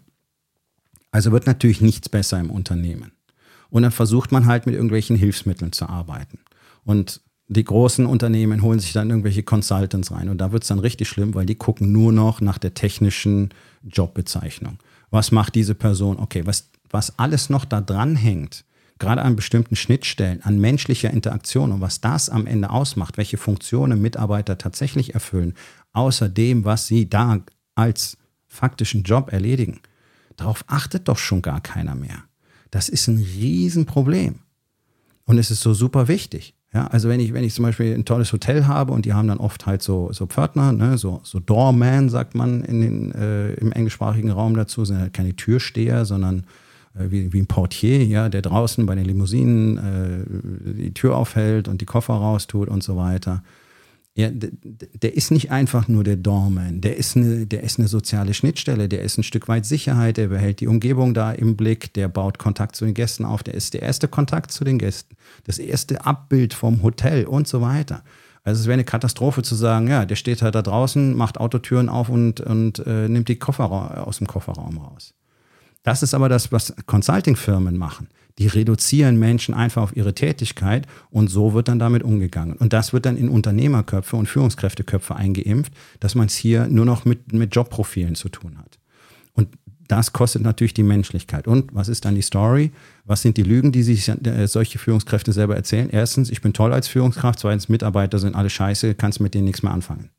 Also wird natürlich nichts besser im Unternehmen. Und dann versucht man halt mit irgendwelchen Hilfsmitteln zu arbeiten. Und die großen Unternehmen holen sich dann irgendwelche Consultants rein. Und da wird es dann richtig schlimm, weil die gucken nur noch nach der technischen Jobbezeichnung. Was macht diese Person? Okay, was alles noch da dran hängt, gerade an bestimmten Schnittstellen, an menschlicher Interaktion und was das am Ende ausmacht, welche Funktionen Mitarbeiter tatsächlich erfüllen, außer dem, was sie da als faktischen Job erledigen. Darauf achtet doch schon gar keiner mehr. Das ist ein Riesenproblem. Und es ist so super wichtig. Ja, also wenn ich zum Beispiel ein tolles Hotel habe und die haben dann oft halt so Pförtner, ne, so Doorman, sagt man im englischsprachigen Raum dazu, sind halt keine Türsteher, sondern wie ein Portier, ja, der draußen bei den Limousinen die Tür aufhält und die Koffer raustut und so weiter. Ja, der ist nicht einfach nur der Doorman, der ist eine soziale Schnittstelle, der ist ein Stück weit Sicherheit, der behält die Umgebung da im Blick, der baut Kontakt zu den Gästen auf, der ist der erste Kontakt zu den Gästen, das erste Abbild vom Hotel und so weiter. Also es wäre eine Katastrophe zu sagen, ja, der steht halt da draußen, macht Autotüren auf und nimmt die Koffer aus dem Kofferraum raus. Das ist aber das, was Consulting-Firmen machen. Die reduzieren Menschen einfach auf ihre Tätigkeit und so wird dann damit umgegangen. Und das wird dann in Unternehmerköpfe und Führungskräfteköpfe eingeimpft, dass man es hier nur noch mit Jobprofilen zu tun hat. Und das kostet natürlich die Menschlichkeit. Und was ist dann die Story? Was sind die Lügen, die sich solche Führungskräfte selber erzählen? Erstens, ich bin toll als Führungskraft. Zweitens, Mitarbeiter sind alle scheiße, kannst mit denen nichts mehr anfangen.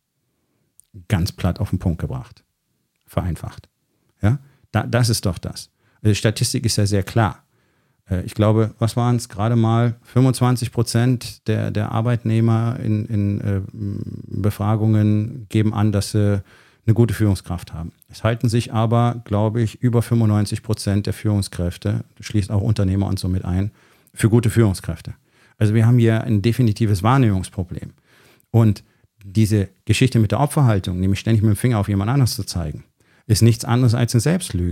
Ganz platt auf den Punkt gebracht. Vereinfacht. Ja? Das ist doch das. Die Statistik ist ja sehr klar. Ich glaube, was waren es? Gerade mal 25% der Arbeitnehmer in Befragungen geben an, dass sie eine gute Führungskraft haben. Es halten sich aber, glaube ich, über 95% der Führungskräfte, das schließt auch Unternehmer und so mit ein, für gute Führungskräfte. Also wir haben hier ein definitives Wahrnehmungsproblem. Und diese Geschichte mit der Opferhaltung, nämlich ständig mit dem Finger auf jemand anderes zu zeigen, ist nichts anderes als eine Selbstlüge.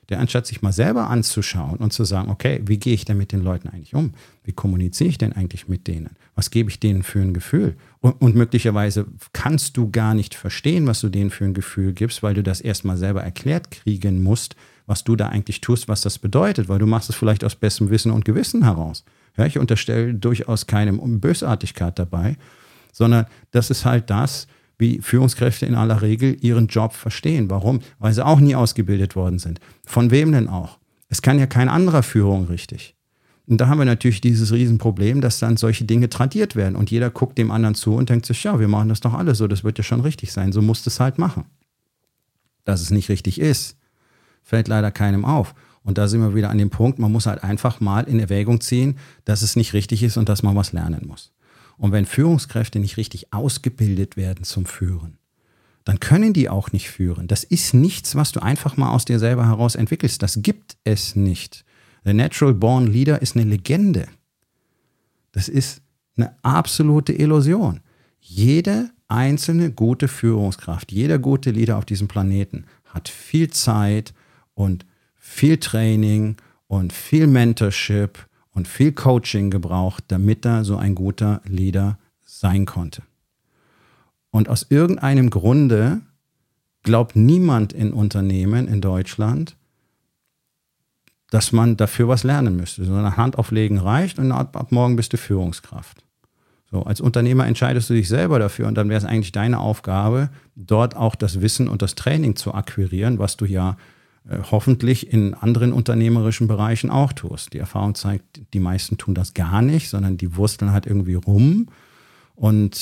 der anstatt sich mal selber anzuschauen und zu sagen, okay, wie gehe ich denn mit den Leuten eigentlich um? Wie kommuniziere ich denn eigentlich mit denen? Was gebe ich denen für ein Gefühl? Und möglicherweise kannst du gar nicht verstehen, was du denen für ein Gefühl gibst, weil du das erstmal selber erklärt kriegen musst, was du da eigentlich tust, was das bedeutet, weil du machst es vielleicht aus bestem Wissen und Gewissen heraus. Ja, ich unterstelle durchaus keine Bösartigkeit dabei, sondern das ist halt das, wie Führungskräfte in aller Regel ihren Job verstehen. Warum? Weil sie auch nie ausgebildet worden sind. Von wem denn auch? Es kann ja kein anderer Führung richtig. Und da haben wir natürlich dieses Riesenproblem, dass dann solche Dinge tradiert werden und jeder guckt dem anderen zu und denkt sich, ja, wir machen das doch alle so, das wird ja schon richtig sein, so musst du es halt machen. Dass es nicht richtig ist, fällt leider keinem auf. Und da sind wir wieder an dem Punkt, man muss halt einfach mal in Erwägung ziehen, dass es nicht richtig ist und dass man was lernen muss. Und wenn Führungskräfte nicht richtig ausgebildet werden zum Führen, dann können die auch nicht führen. Das ist nichts, was du einfach mal aus dir selber heraus entwickelst. Das gibt es nicht. Der Natural Born Leader ist eine Legende. Das ist eine absolute Illusion. Jede einzelne gute Führungskraft, jeder gute Leader auf diesem Planeten hat viel Zeit und viel Training und viel Mentorship und viel Coaching gebraucht, damit er so ein guter Leader sein konnte. Und aus irgendeinem Grunde glaubt niemand in Unternehmen in Deutschland, dass man dafür was lernen müsste, sondern Hand auflegen reicht und ab morgen bist du Führungskraft. So, als Unternehmer entscheidest du dich selber dafür und dann wäre es eigentlich deine Aufgabe, dort auch das Wissen und das Training zu akquirieren, was du ja hoffentlich in anderen unternehmerischen Bereichen auch tust. Die Erfahrung zeigt, die meisten tun das gar nicht, sondern die wursteln halt irgendwie rum und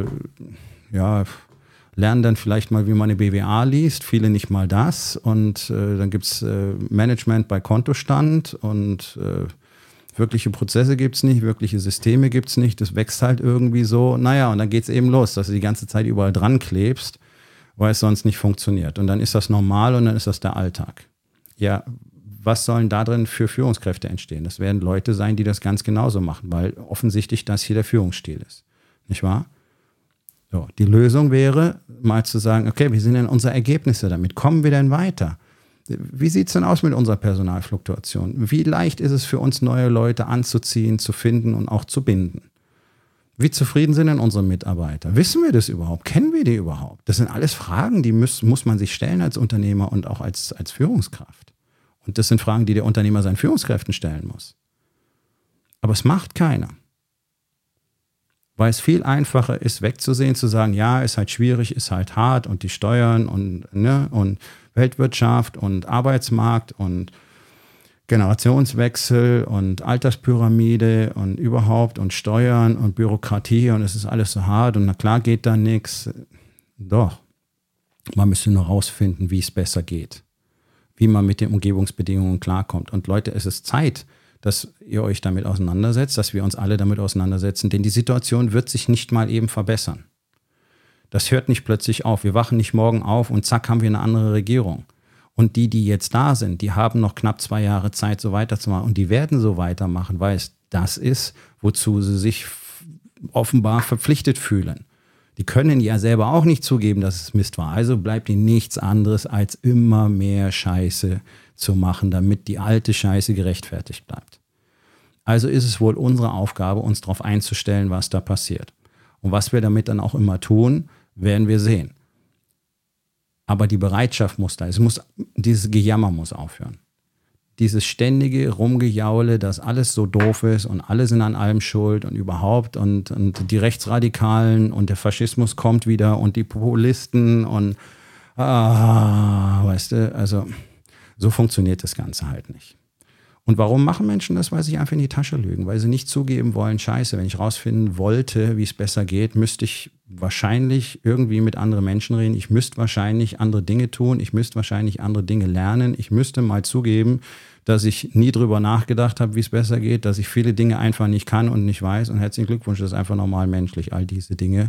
lernen dann vielleicht mal, wie man eine BWA liest, viele nicht mal das und dann gibt es Management bei Kontostand und wirkliche Prozesse gibt es nicht, wirkliche Systeme gibt es nicht, das wächst halt irgendwie so. Naja, und dann geht es eben los, dass du die ganze Zeit überall dran klebst, weil es sonst nicht funktioniert. Und dann ist das normal und dann ist das der Alltag. Ja, was sollen da drin für Führungskräfte entstehen? Das werden Leute sein, die das ganz genauso machen, weil offensichtlich das hier der Führungsstil ist. Nicht wahr? So, die Lösung wäre, mal zu sagen, okay, wie sind denn unsere Ergebnisse damit? Kommen wir denn weiter? Wie sieht es denn aus mit unserer Personalfluktuation? Wie leicht ist es für uns, neue Leute anzuziehen, zu finden und auch zu binden? Wie zufrieden sind denn unsere Mitarbeiter? Wissen wir das überhaupt? Kennen wir die überhaupt? Das sind alles Fragen, die muss man sich stellen als Unternehmer und auch als Führungskraft. Und das sind Fragen, die der Unternehmer seinen Führungskräften stellen muss. Aber es macht keiner. Weil es viel einfacher ist, wegzusehen, zu sagen, ja, ist halt schwierig, ist halt hart und die Steuern und Weltwirtschaft und Arbeitsmarkt und Generationswechsel und Alterspyramide und überhaupt und Steuern und Bürokratie und es ist alles so hart und na klar geht da nichts. Doch, man müsste nur rausfinden, wie es besser geht, wie man mit den Umgebungsbedingungen klarkommt. Und Leute, es ist Zeit, dass ihr euch damit auseinandersetzt, dass wir uns alle damit auseinandersetzen, denn die Situation wird sich nicht mal eben verbessern. Das hört nicht plötzlich auf. Wir wachen nicht morgen auf und zack, haben wir eine andere Regierung. Und die jetzt da sind, die haben noch knapp 2 Jahre Zeit, so weiterzumachen. Und die werden so weitermachen, weil es das ist, wozu sie sich offenbar verpflichtet fühlen. Die können ja selber auch nicht zugeben, dass es Mist war. Also bleibt ihnen nichts anderes, als immer mehr Scheiße zu machen, damit die alte Scheiße gerechtfertigt bleibt. Also ist es wohl unsere Aufgabe, uns darauf einzustellen, was da passiert. Und was wir damit dann auch immer tun, werden wir sehen. Aber die Bereitschaft muss da. Dieses Gejammer muss aufhören. Dieses ständige Rumgejaule, dass alles so doof ist und alle sind an allem schuld und überhaupt und die Rechtsradikalen und der Faschismus kommt wieder und die Populisten und weißt du, also so funktioniert das Ganze halt nicht. Und warum machen Menschen das? Weil sie einfach in die Tasche lügen, weil sie nicht zugeben wollen, scheiße, wenn ich rausfinden wollte, wie es besser geht, müsste ich wahrscheinlich irgendwie mit anderen Menschen reden, ich müsste wahrscheinlich andere Dinge tun, ich müsste wahrscheinlich andere Dinge lernen, ich müsste mal zugeben, dass ich nie drüber nachgedacht habe, wie es besser geht, dass ich viele Dinge einfach nicht kann und nicht weiß und herzlichen Glückwunsch, das ist einfach normal menschlich, all diese Dinge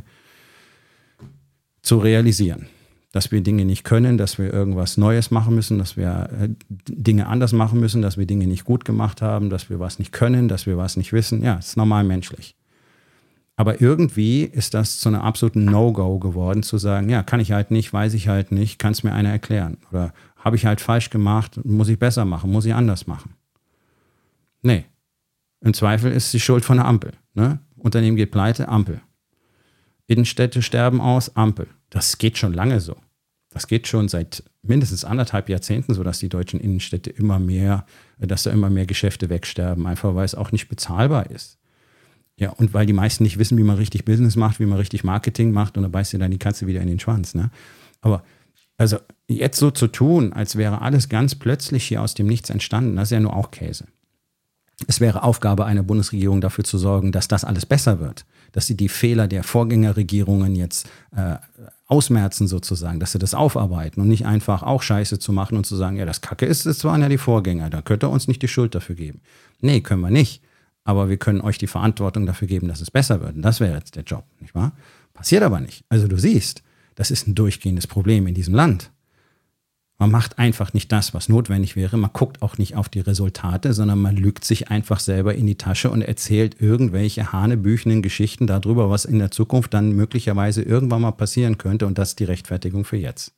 zu realisieren. Dass wir Dinge nicht können, dass wir irgendwas Neues machen müssen, dass wir Dinge anders machen müssen, dass wir Dinge nicht gut gemacht haben, dass wir was nicht können, dass wir was nicht wissen. Ja, ist normal menschlich. Aber irgendwie ist das zu einem absoluten No-Go geworden, zu sagen, ja, kann ich halt nicht, weiß ich halt nicht, kann es mir einer erklären. Oder habe ich halt falsch gemacht, muss ich besser machen, muss ich anders machen. Nee, im Zweifel ist die Schuld von der Ampel. Ne? Unternehmen geht pleite, Ampel. Innenstädte sterben aus, Ampel. Das geht schon lange so. Das geht schon seit mindestens 1,5 Jahrzehnten so, dass die deutschen Innenstädte dass da immer mehr Geschäfte wegsterben, einfach weil es auch nicht bezahlbar ist. Ja, und weil die meisten nicht wissen, wie man richtig Business macht, wie man richtig Marketing macht, und da beißt dir dann die Katze wieder in den Schwanz. Ne? Aber also jetzt so zu tun, als wäre alles ganz plötzlich hier aus dem Nichts entstanden, das ist ja nur auch Käse. Es wäre Aufgabe einer Bundesregierung, dafür zu sorgen, dass das alles besser wird, dass sie die Fehler der Vorgängerregierungen jetzt ausmerzen sozusagen, dass sie das aufarbeiten und nicht einfach auch Scheiße zu machen und zu sagen, ja, das Kacke ist, das waren ja die Vorgänger, da könnt ihr uns nicht die Schuld dafür geben. Nee, können wir nicht, aber wir können euch die Verantwortung dafür geben, dass es besser wird. Und das wäre jetzt der Job, nicht wahr? Passiert aber nicht. Also du siehst, das ist ein durchgehendes Problem in diesem Land. Man macht einfach nicht das, was notwendig wäre. Man guckt auch nicht auf die Resultate, sondern man lügt sich einfach selber in die Tasche und erzählt irgendwelche hanebüchenen Geschichten darüber, was in der Zukunft dann möglicherweise irgendwann mal passieren könnte. Und das ist die Rechtfertigung für jetzt.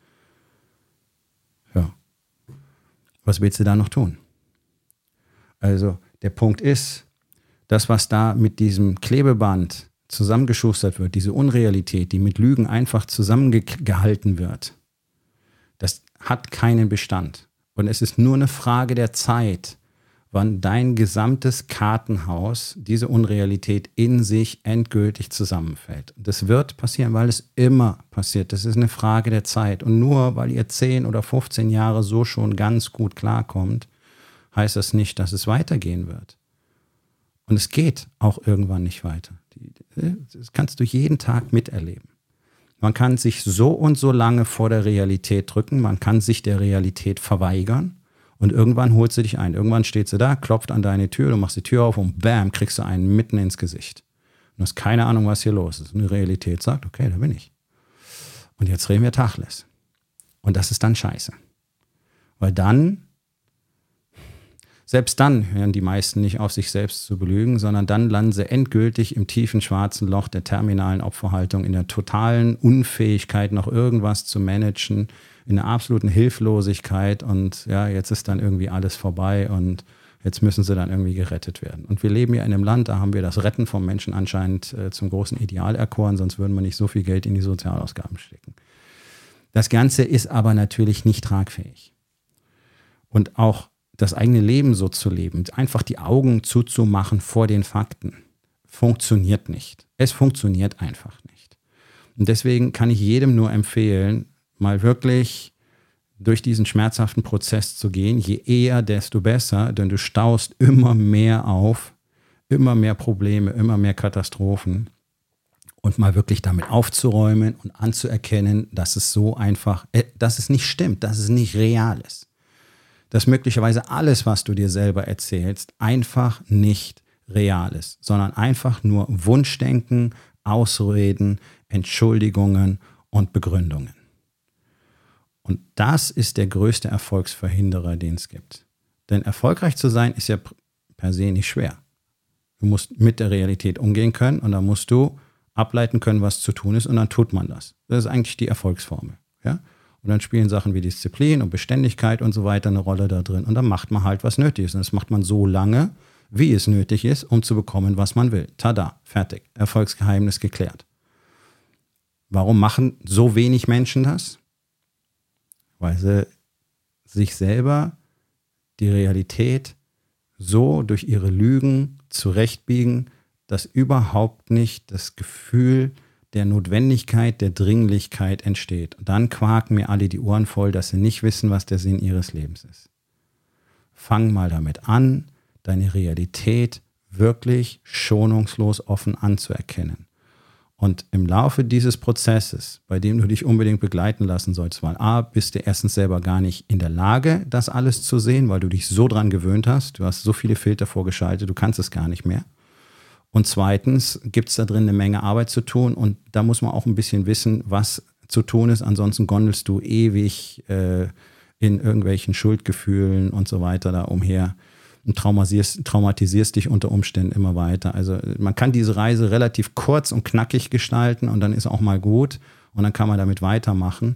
Ja. Was willst du da noch tun? Also der Punkt ist, das, was da mit diesem Klebeband zusammengeschustert wird, diese Unrealität, die mit Lügen einfach zusammengehalten wird, das hat keinen Bestand. Und es ist nur eine Frage der Zeit, wann dein gesamtes Kartenhaus, diese Unrealität in sich endgültig zusammenfällt. Das wird passieren, weil es immer passiert. Das ist eine Frage der Zeit. Und nur weil ihr 10 oder 15 Jahre so schon ganz gut klarkommt, heißt das nicht, dass es weitergehen wird. Und es geht auch irgendwann nicht weiter. Das kannst du jeden Tag miterleben. Man kann sich so und so lange vor der Realität drücken, man kann sich der Realität verweigern und irgendwann holt sie dich ein. Irgendwann steht sie da, klopft an deine Tür, du machst die Tür auf und bam, kriegst du einen mitten ins Gesicht. Und du hast keine Ahnung, was hier los ist. Und die Realität sagt, okay, da bin ich. Und jetzt reden wir Tacheles. Und das ist dann scheiße. Weil selbst dann hören die meisten nicht auf, sich selbst zu belügen, sondern dann landen sie endgültig im tiefen schwarzen Loch der terminalen Opferhaltung, in der totalen Unfähigkeit, noch irgendwas zu managen, in der absoluten Hilflosigkeit, und ja, jetzt ist dann irgendwie alles vorbei und jetzt müssen sie dann irgendwie gerettet werden. Und wir leben ja in einem Land, da haben wir das Retten von Menschen anscheinend zum großen Ideal erkoren, sonst würden wir nicht so viel Geld in die Sozialausgaben stecken. Das Ganze ist aber natürlich nicht tragfähig. Und auch das eigene Leben so zu leben, einfach die Augen zuzumachen vor den Fakten, funktioniert nicht. Es funktioniert einfach nicht. Und deswegen kann ich jedem nur empfehlen, mal wirklich durch diesen schmerzhaften Prozess zu gehen. Je eher, desto besser, denn du staust immer mehr auf, immer mehr Probleme, immer mehr Katastrophen. Und mal wirklich damit aufzuräumen und anzuerkennen, dass es so einfach, dass es nicht stimmt, dass es nicht real ist. Dass möglicherweise alles, was du dir selber erzählst, einfach nicht real ist, sondern einfach nur Wunschdenken, Ausreden, Entschuldigungen und Begründungen. Und das ist der größte Erfolgsverhinderer, den es gibt. Denn erfolgreich zu sein, ist ja per se nicht schwer. Du musst mit der Realität umgehen können und dann musst du ableiten können, was zu tun ist, und dann tut man das. Das ist eigentlich die Erfolgsformel. Ja? Und dann spielen Sachen wie Disziplin und Beständigkeit und so weiter eine Rolle da drin. Und dann macht man halt, was nötig ist. Und das macht man so lange, wie es nötig ist, um zu bekommen, was man will. Tada, fertig. Erfolgsgeheimnis geklärt. Warum machen so wenig Menschen das? Weil sie sich selber die Realität so durch ihre Lügen zurechtbiegen, dass überhaupt nicht das Gefühl der Notwendigkeit, der Dringlichkeit entsteht. Und dann quaken mir alle die Ohren voll, dass sie nicht wissen, was der Sinn ihres Lebens ist. Fang mal damit an, deine Realität wirklich schonungslos offen anzuerkennen. Und im Laufe dieses Prozesses, bei dem du dich unbedingt begleiten lassen sollst, weil A, bist du erstens selber gar nicht in der Lage, das alles zu sehen, weil du dich so dran gewöhnt hast, du hast so viele Filter vorgeschaltet, du kannst es gar nicht mehr. Und zweitens gibt es da drin eine Menge Arbeit zu tun, und da muss man auch ein bisschen wissen, was zu tun ist. Ansonsten gondelst du ewig in irgendwelchen Schuldgefühlen und so weiter da umher und traumatisierst dich unter Umständen immer weiter. Also man kann diese Reise relativ kurz und knackig gestalten und dann ist auch mal gut und dann kann man damit weitermachen.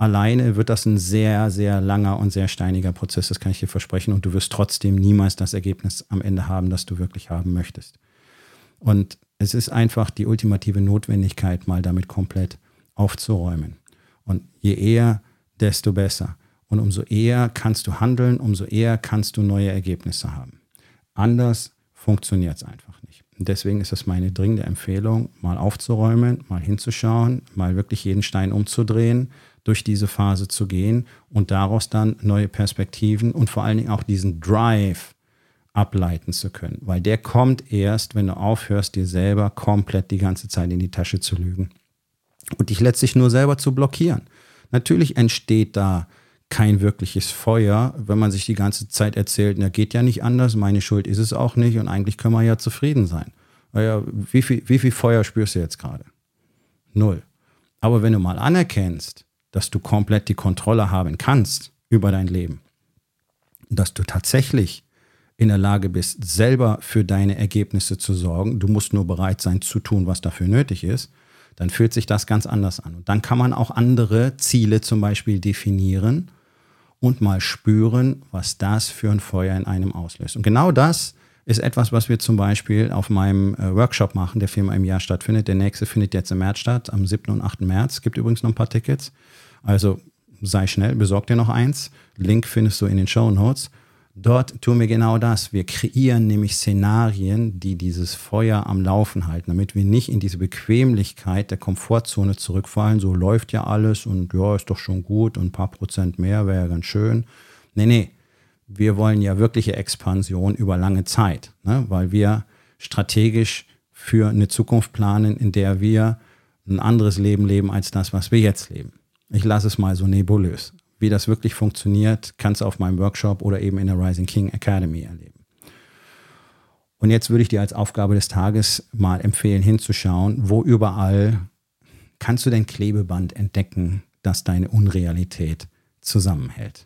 alleine wird das ein sehr, sehr langer und sehr steiniger Prozess, das kann ich dir versprechen. Und du wirst trotzdem niemals das Ergebnis am Ende haben, das du wirklich haben möchtest. Und es ist einfach die ultimative Notwendigkeit, mal damit komplett aufzuräumen. Und je eher, desto besser. Und umso eher kannst du handeln, umso eher kannst du neue Ergebnisse haben. Anders funktioniert es einfach nicht. Und deswegen ist es meine dringende Empfehlung, mal aufzuräumen, mal hinzuschauen, mal wirklich jeden Stein umzudrehen, durch diese Phase zu gehen und daraus dann neue Perspektiven und vor allen Dingen auch diesen Drive ableiten zu können. Weil der kommt erst, wenn du aufhörst, dir selber komplett die ganze Zeit in die Tasche zu lügen und dich letztlich nur selber zu blockieren. Natürlich entsteht da kein wirkliches Feuer, wenn man sich die ganze Zeit erzählt, na, geht ja nicht anders, meine Schuld ist es auch nicht und eigentlich können wir ja zufrieden sein. Ja, wie viel Feuer spürst du jetzt gerade? 0. Aber wenn du mal anerkennst, dass du komplett die Kontrolle haben kannst über dein Leben, dass du tatsächlich in der Lage bist, selber für deine Ergebnisse zu sorgen, du musst nur bereit sein zu tun, was dafür nötig ist, dann fühlt sich das ganz anders an. Und dann kann man auch andere Ziele zum Beispiel definieren und mal spüren, was das für ein Feuer in einem auslöst. Und genau das ist etwas, was wir zum Beispiel auf meinem Workshop machen, der viermal im Jahr stattfindet. Der nächste findet jetzt im März statt, am 7. und 8. März. Es gibt übrigens noch ein paar Tickets. Also sei schnell, besorg dir noch eins. Link findest du in den Shownotes. Dort tun wir genau das. Wir kreieren nämlich Szenarien, die dieses Feuer am Laufen halten, damit wir nicht in diese Bequemlichkeit der Komfortzone zurückfallen. So läuft ja alles und ja, ist doch schon gut und ein paar Prozent mehr wäre ja ganz schön. Nee. Wir wollen ja wirkliche Expansion über lange Zeit, ne? Weil wir strategisch für eine Zukunft planen, in der wir ein anderes Leben leben als das, was wir jetzt leben. Ich lasse es mal so nebulös. Wie das wirklich funktioniert, kannst du auf meinem Workshop oder eben in der Rising King Academy erleben. Und jetzt würde ich dir als Aufgabe des Tages mal empfehlen, hinzuschauen, wo überall kannst du dein Klebeband entdecken, das deine Unrealität zusammenhält.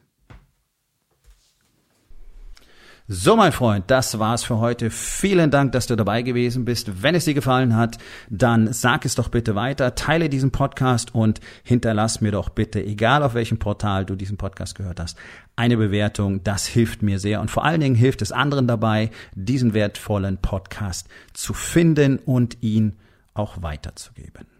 So, mein Freund, das war's für heute. Vielen Dank, dass du dabei gewesen bist. Wenn es dir gefallen hat, dann sag es doch bitte weiter, teile diesen Podcast und hinterlass mir doch bitte, egal auf welchem Portal du diesen Podcast gehört hast, eine Bewertung. Das hilft mir sehr und vor allen Dingen hilft es anderen dabei, diesen wertvollen Podcast zu finden und ihn auch weiterzugeben.